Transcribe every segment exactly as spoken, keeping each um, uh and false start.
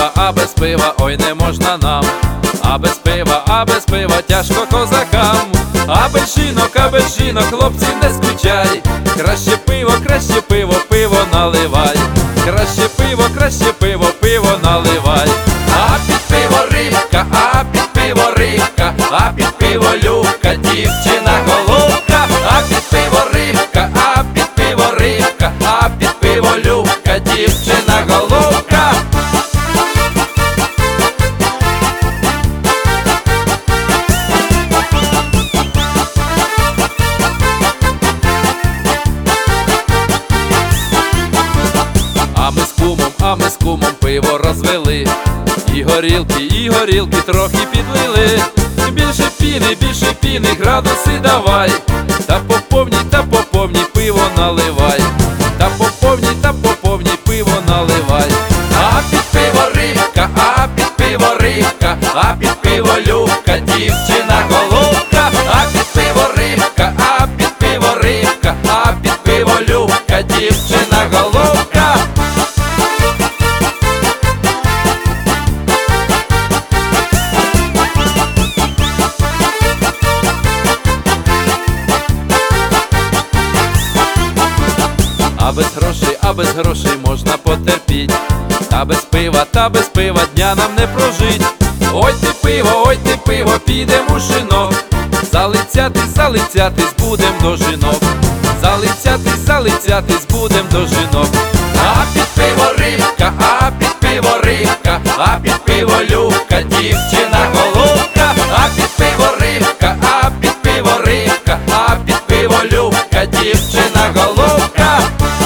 пива, а без пива, ой, не можна нам. А без пива, а без пива, тяжко козакам. А без жінок, а без жінок, хлопці, не скучай. Краще пиво, краще пиво, пиво наливай. Краще пиво, краще пиво, пиво наливай. А під пиво рибка, а під пиво рибка, а під пиво любка, дівчина головка. А під пиво рибка, а під пиво рибка, а під пиво любка, дівчина головка. А ми з кумом, а ми з кумом пиво розвели. І горілки, і горілки трохи підлили. Більше піни, більше піни, градуси давай. Та по повній, та по повній пиво наливай. Та по повній, та по повній пиво наливай. А під пиво рибка, а під пиво рибка, а під пиво любка, дівчина головка. А під пиво рибка, а під пиво рибка, а під пиво любка, дівчина головка. А без грошей, а без грошей можна потерпіть. Та без пива, та без пива дня нам не прожить. Ой ти пиво, ой ти пиво, підем у шинок. Залицятись, залицятись будем до жінок. Залицятись, залицятись будем до жінок. А під пиво рибка, а під пиво рибка, а під пиво любка, дівчина головка. А під пиво рибка, а під пиво рибка, а під пиво любка, дівчина головка.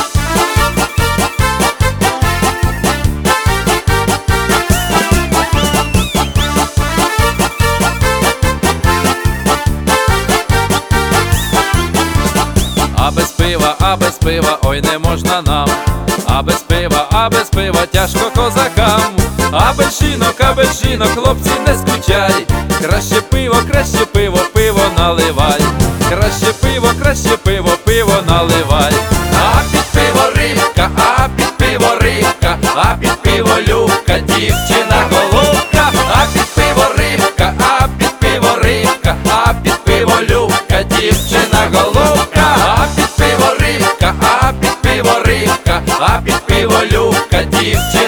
А без пива, а без пива, ой, не можна нам. А без пива, а без пива, тяжко козакам. А без жінок, а без жінок, хлопці, не скучай. Краще пиво, краще пиво, пиво наливай. Краще пиво, краще пиво, пиво наливай. А під пиво рибка, а під пиво рибка, а під пиво любка, дівчина головка. А під пиво рибка, а під пиво рибка, а під пиво любка, дівчина головка. А під пиво рибка, а під пиво рибка, а під пиво любка, дівчина.